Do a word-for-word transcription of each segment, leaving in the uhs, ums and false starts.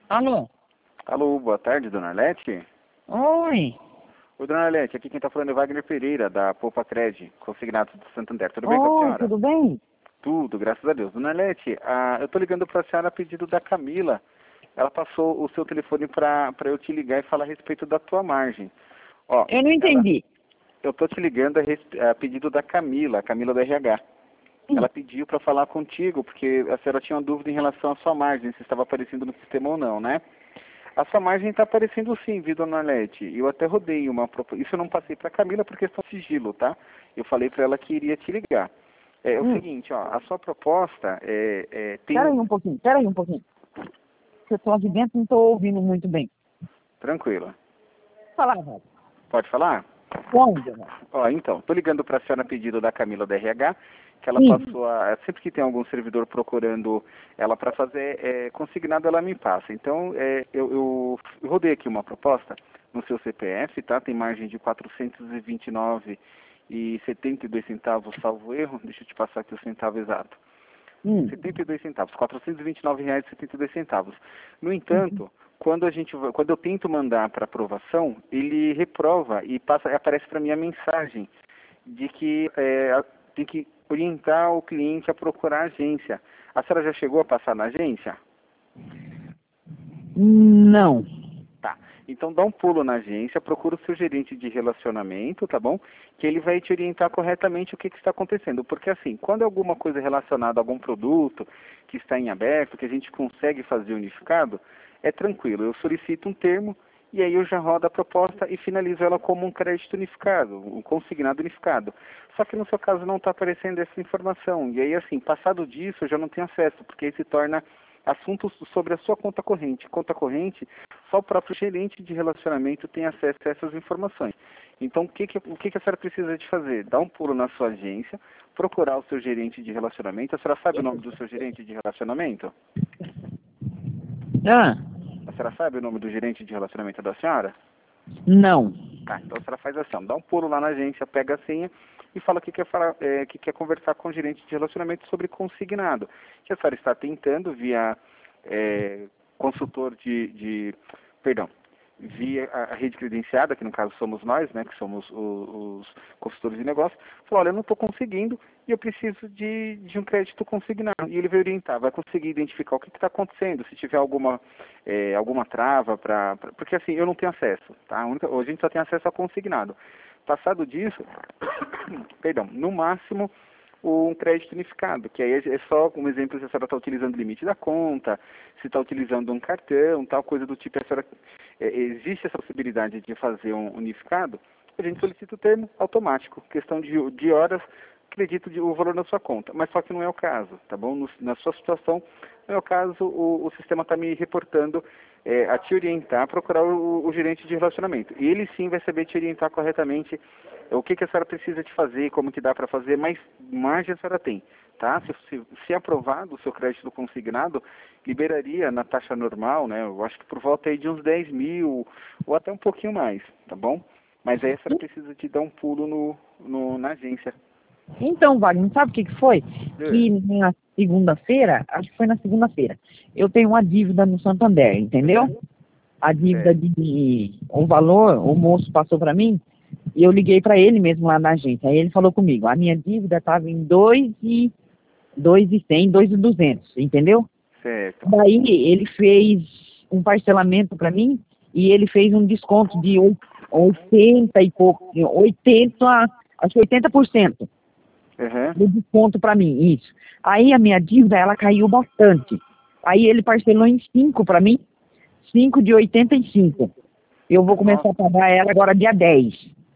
Alô? Alô, boa tarde, dona Arlete. Oi. Oi, dona Arlete, aqui quem está falando é Wagner Pereira, da Poupa Cred, consignado do Santander. Tudo bem com a Oi, senhora? tudo bem? Tudo, graças a Deus. Dona Arlete, ah, eu estou ligando para a senhora a pedido da Camila. Ela passou o seu telefone para eu te ligar e falar a respeito da tua margem. Ó, Eu não ela, entendi. eu estou te ligando a, respe- a pedido da Camila, a Camila do R H. Hum. Ela pediu para falar contigo, porque a senhora tinha uma dúvida em relação à sua margem, se estava aparecendo no sistema ou não, né? A sua margem está aparecendo sim, viu, dona Arlete? Eu até rodei uma proposta. Isso eu não passei para a Camila por questão de sigilo, tá? Eu falei para ela que iria te ligar. É, é o Hum. seguinte, ó, a sua proposta é, é, tem... Pera aí um pouquinho, pera aí um pouquinho. Eu tô aqui dentro e não tô ouvindo muito bem. Tranquila. Fala, velho. Pode falar? Onde, velho? Ó, então, tô ligando para a senhora a pedido da Camila da R H, que ela Sim. passou a... Sempre que tem algum servidor procurando ela para fazer é, consignado, ela me passa. Então, é, eu, eu, eu rodei aqui uma proposta no seu C P F, tá? Tem margem de quatrocentos e vinte e nove e setenta e dois centavos, salvo erro. Deixa eu te passar aqui o centavo exato. Hum. setenta e dois centavos, quatrocentos e vinte e nove reais e setenta e dois centavos. No entanto, quando a gente, va- quando eu tento mandar para aprovação, ele reprova e passa, aparece para mim a mensagem de que é, a- tem que orientar o cliente a procurar a agência. A senhora já chegou a passar na agência? Não. Tá. Então dá um pulo na agência, procura o seu gerente de relacionamento, tá bom? Que ele vai te orientar corretamente o que, que está acontecendo. Porque assim, quando é alguma coisa relacionada a algum produto que está em aberto, que a gente consegue fazer unificado, é tranquilo. Eu solicito um termo e aí eu já rodo a proposta e finalizo ela como um crédito unificado, um consignado unificado. Só que no seu caso não está aparecendo essa informação. E aí assim, passado disso eu já não tenho acesso, porque aí se torna assuntos sobre a sua conta corrente. Conta corrente, só o próprio gerente de relacionamento tem acesso a essas informações. Então, o que, que, o que, que a senhora precisa de fazer? Dar um pulo na sua agência, procurar o seu gerente de relacionamento. A senhora sabe o nome do seu gerente de relacionamento? Ah, A senhora sabe o nome do gerente de relacionamento da senhora? não. Tá, então a senhora faz assim, ó, dá um pulo lá na agência, pega a senha e fala que quer, falar, é, que quer conversar com o gerente de relacionamento sobre consignado. Que a senhora está tentando via é, consultor de, de, perdão, via a rede credenciada, que no caso somos nós, né, que somos o, os consultores de negócio, falou, olha, eu não estou conseguindo e eu preciso de, de um crédito consignado. E ele vai orientar, vai conseguir identificar o que está acontecendo, se tiver alguma, é, alguma trava, pra, pra, porque assim, eu não tenho acesso, tá? A, única, a gente só tem acesso a consignado. Passado disso, perdão, no máximo um crédito unificado, que aí é só, um exemplo, se a senhora está utilizando o limite da conta, se está utilizando um cartão, tal coisa do tipo, a senhora, é, existe essa possibilidade de fazer um unificado, a gente solicita o termo automático, questão de, de horas, acredito de, o valor na sua conta, mas só que não é o caso, tá bom? No, na sua situação, não é o caso, o, o sistema está me reportando é, a te orientar, a procurar o, o gerente de relacionamento. E ele sim vai saber te orientar corretamente é, o que, que a senhora precisa de fazer, como que dá para fazer, mas margem a senhora tem, tá? Se, se, se aprovado o seu crédito consignado, liberaria na taxa normal, né? Eu acho que por volta aí de uns dez mil ou até um pouquinho mais, tá bom? Mas aí a senhora precisa de dar um pulo no, no, na agência. Então, Wagner, sabe o que que foi? É. Que na segunda-feira, acho que foi na segunda-feira, eu tenho uma dívida no Santander, entendeu? A dívida Certo. de... O valor, o moço passou para mim, e eu liguei para ele mesmo lá na agência. Aí ele falou comigo, a minha dívida estava em dois e dois e cem, dois e duzentos, entendeu? Certo. Daí ele fez um parcelamento para mim e ele fez um desconto de oi- oitenta e pouco, oitenta, acho que oitenta por cento Uhum. de desconto para mim, isso. Aí a minha dívida, ela caiu bastante. Aí ele parcelou em cinco para mim, cinco de oitenta e cinco. Eu vou começar a pagar ela agora dia dez.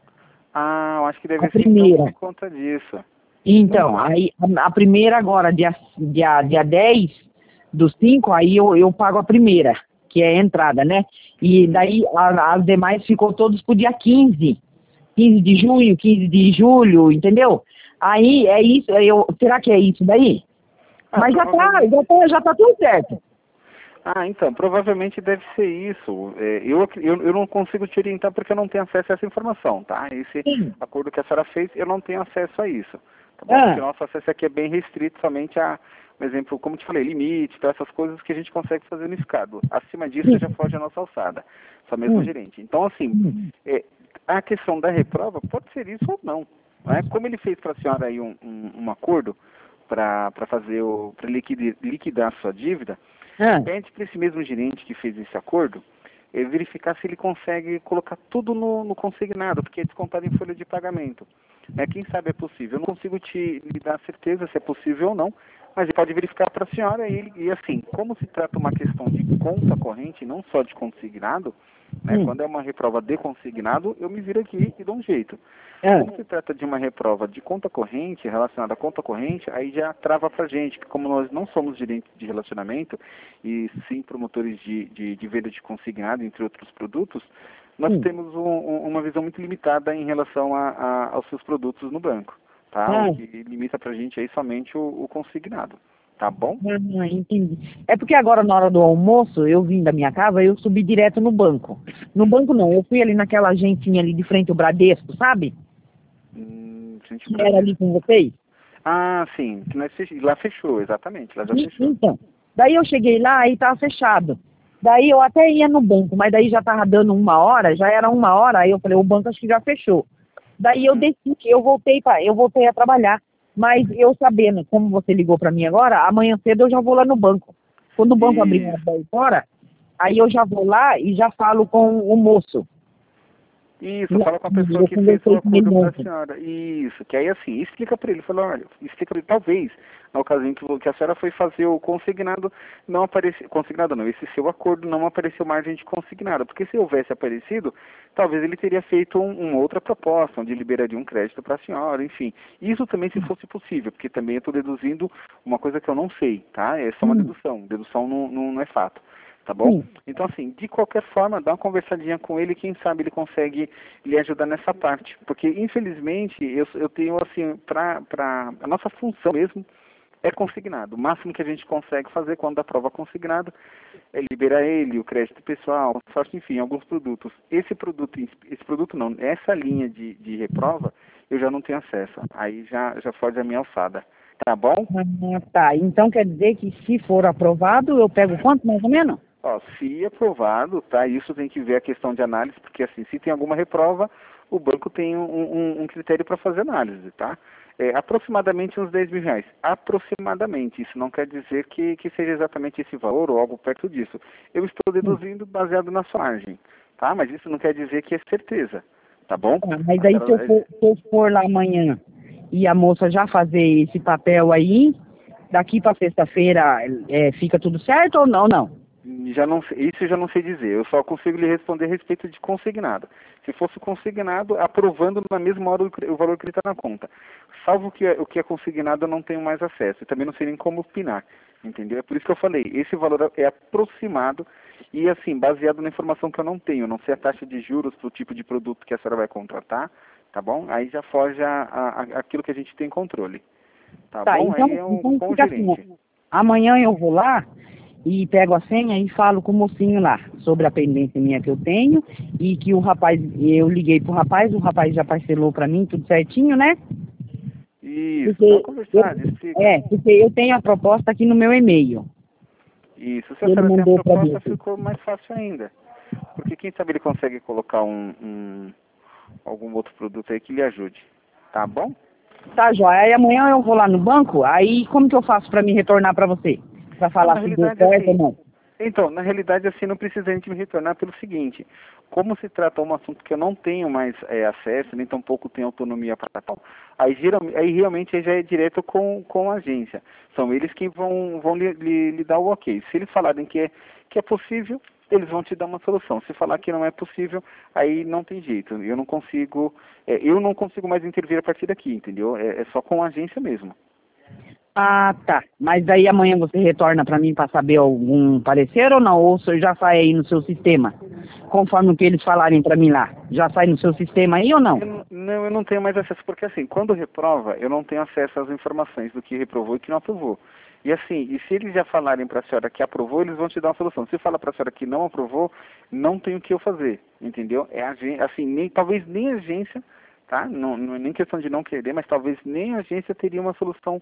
Ah, eu acho que A deve ser então por primeira. conta disso. Então, aí a, a primeira agora, dia, dia, dia dez dos cinco, aí eu, eu pago a primeira, que é a entrada, né? E daí a, as demais ficou todos pro dia quinze. quinze de junho, quinze de julho, entendeu? Aí é isso, eu, será que é isso daí? Ah, Mas já tá, provavelmente. já tá, já tá tudo certo. Ah, então, provavelmente deve ser isso. É, eu, ac- eu, eu não consigo te orientar porque eu não tenho acesso a essa informação, tá? Esse Sim. acordo que a senhora fez, eu não tenho acesso a isso, tá bom? Porque Ah, o nosso acesso aqui é bem restrito somente a por exemplo, como te falei, limite, tá, essas coisas que a gente consegue fazer unificado. Acima disso já foge a nossa alçada, só mesmo gerente. Então, assim, é, a questão da reprova pode ser isso ou não. Né? Como ele fez para a senhora aí um, um, um acordo para fazer o para liquidar, liquidar a sua dívida, Ah. pede para esse mesmo gerente que fez esse acordo é, verificar se ele consegue colocar tudo no, no consignado, porque é descontado em folha de pagamento. Né? Quem sabe é possível. Eu não consigo te lhe dar certeza se é possível ou não, mas ele pode verificar para a senhora e, e assim, como se trata uma questão de conta corrente, não só de consignado, né? Hum. Quando é uma reprova de consignado, eu me viro aqui e dou um jeito. Ah. Como se trata de uma reprova de conta corrente, relacionada à conta corrente, aí já trava pra gente, que como nós não somos gerentes de relacionamento, e sim promotores de, de, de venda de consignado, entre outros produtos, nós Hum. temos um, um, uma visão muito limitada em relação a, a, aos seus produtos no banco, tá? Ah. O que limita pra gente aí somente o, o consignado, tá bom? Ah, entendi. É porque agora, na hora do almoço, eu vim da minha casa, eu subi direto no banco. No banco não, eu fui ali naquela agentinha ali de frente ao Bradesco, sabe? Hum, gente, Que era ali com vocês. Ah, sim, que nós fech... lá fechou, exatamente, lá já E- fechou. Então, daí eu cheguei lá e tava fechado. Daí eu até ia no banco, mas daí já tava dando uma hora, já era uma hora, aí eu falei, o banco acho que já fechou. Daí eu desci, eu voltei para, eu voltei a trabalhar. Mas eu sabendo, como você ligou para mim agora, amanhã cedo eu já vou lá no banco. Quando o banco abrir Isso. às dez horas, aí eu já vou lá e já falo com o moço. Isso, E fala com a pessoa eu que fez o conversei com ele acordo para a ontem. senhora. Isso, que aí assim, explica para ele, fala, olha, explica para ele, talvez, na ocasião que, vo- que a senhora foi fazer o consignado, não apareceu, consignado não, esse seu acordo não apareceu margem de consignado, porque se houvesse aparecido, talvez ele teria feito um, uma outra proposta, onde liberaria um crédito para a senhora, enfim. Isso também se fosse possível, porque também eu estou deduzindo uma coisa que eu não sei, tá? É só uma Hum, dedução, dedução não, não, não é fato. Tá bom? hum. Então, assim, de qualquer forma, dá uma conversadinha com ele, quem sabe ele consegue lhe ajudar nessa parte. Porque, infelizmente, eu, eu tenho, assim, para a nossa função mesmo é consignado. O máximo que a gente consegue fazer quando dá prova consignado é liberar ele, o crédito pessoal, sorte, enfim, alguns produtos. Esse produto, esse produto não, essa linha de, de reprova, eu já não tenho acesso. Aí já, já foge a minha alçada. Tá bom? Ah, tá. Então quer dizer que se for aprovado, eu pego quanto mais ou menos? Ó, se aprovado, tá? Isso tem que ver a questão de análise, porque assim, se tem alguma reprova, o banco tem um, um, um critério para fazer análise, tá? É, aproximadamente uns dez mil reais. Aproximadamente. Isso não quer dizer que, que seja exatamente esse valor ou algo perto disso. Eu estou deduzindo baseado na sua margem, tá? Mas isso não quer dizer que é certeza, tá bom? Ah, mas aí se eu, for, se eu for lá amanhã e a moça já fazer esse papel aí, daqui para sexta-feira é, fica tudo certo ou não? Não. Já não sei- isso eu já não sei dizer, eu só consigo lhe responder a respeito de consignado. Se fosse consignado, aprovando na mesma hora o, cre- o valor que ele está na conta. Salvo que é- o que é consignado, eu não tenho mais acesso. E também não sei nem como opinar, entendeu? É por isso que eu falei, esse valor é aproximado e assim, baseado na informação que eu não tenho. Eu não sei a taxa de juros para o tipo de produto que a senhora vai contratar, tá bom? Aí já foge a, a, a- aquilo que a gente tem controle, tá Tá, bom? então, Aí é um, então com o fica assim, ó. gerente. Amanhã eu vou lá e pego a senha e falo com o mocinho lá sobre a pendência minha que eu tenho e que o rapaz, eu liguei pro rapaz, o rapaz já parcelou para mim tudo certinho, né? Isso, dá uma Porque eu, conversada, explica. é, porque eu tenho a proposta aqui no meu e-mail. Isso, se a Ele senhora tem a mandou para proposta, você. ficou mais fácil ainda. Porque quem sabe ele consegue colocar um, um algum outro produto aí que lhe ajude. Tá bom? Tá, joia. Aí amanhã eu vou lá no banco, aí como que eu faço para me retornar para você? Para Não, na falar se deu realidade, certo ou assim, não? então, na realidade, assim, não precisa a gente me retornar pelo seguinte, como se trata um assunto que eu não tenho mais é, acesso, nem tampouco tenho autonomia para tal, aí, geralmente, aí realmente aí já é direto com, com a agência. São eles que vão, vão lhe, lhe, lhe dar o ok. Se eles falarem que é, que é possível, eles vão te dar uma solução. Se falar que não é possível, aí não tem jeito. Eu não consigo, é, eu não consigo mais intervir a partir daqui, entendeu? É, é só com a agência mesmo. Ah, tá. Mas aí amanhã você retorna para mim para saber algum parecer ou não? Ou você já sai aí no seu sistema? Conforme o que eles falarem para mim lá. Já sai no seu sistema aí ou não? Eu não, não, eu não tenho mais acesso, porque assim, quando reprova, eu não tenho acesso às informações do que reprovou e que não aprovou. E assim, e se eles já falarem para a senhora que aprovou, eles vão te dar uma solução. Se fala para a senhora que não aprovou, não tem o que eu fazer, entendeu? É agen- assim, nem, talvez nem a agência, tá? Não, não é nem questão de não querer, mas talvez nem a agência teria uma solução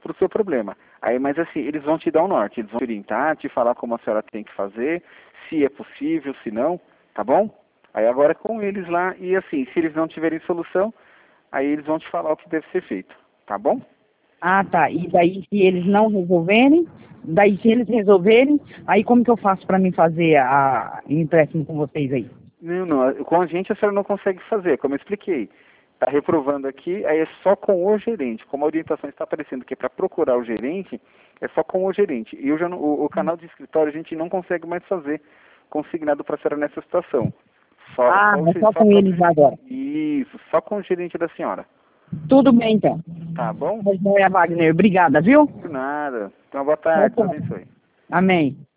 para o seu problema. Aí, mas assim, eles vão te dar um norte, eles vão te orientar, te falar como a senhora tem que fazer, se é possível, se não, tá bom? Aí agora é com eles lá, e assim, se eles não tiverem solução, aí eles vão te falar o que deve ser feito, tá bom? Ah, tá. E daí, se eles não resolverem, daí se eles resolverem, aí como que eu faço para mim fazer a o empréstimo com vocês aí? Não, não, com a gente a senhora não consegue fazer, como eu expliquei. Está reprovando aqui, aí é só com o gerente. Como a orientação está aparecendo que é para procurar o gerente, é só com o gerente. E eu já não, o, o canal de escritório a gente não consegue mais fazer consignado para a senhora nessa situação. Só, Ah, só, o é ge- só só com o eles próprio agora. gerente. Isso, só com o gerente da senhora. Tudo bem, então. Tá bom? Mas não é, Wagner. Obrigada, viu? Por nada. Então, boa Tchau, tarde, Deus tchau. abençoe. Amém.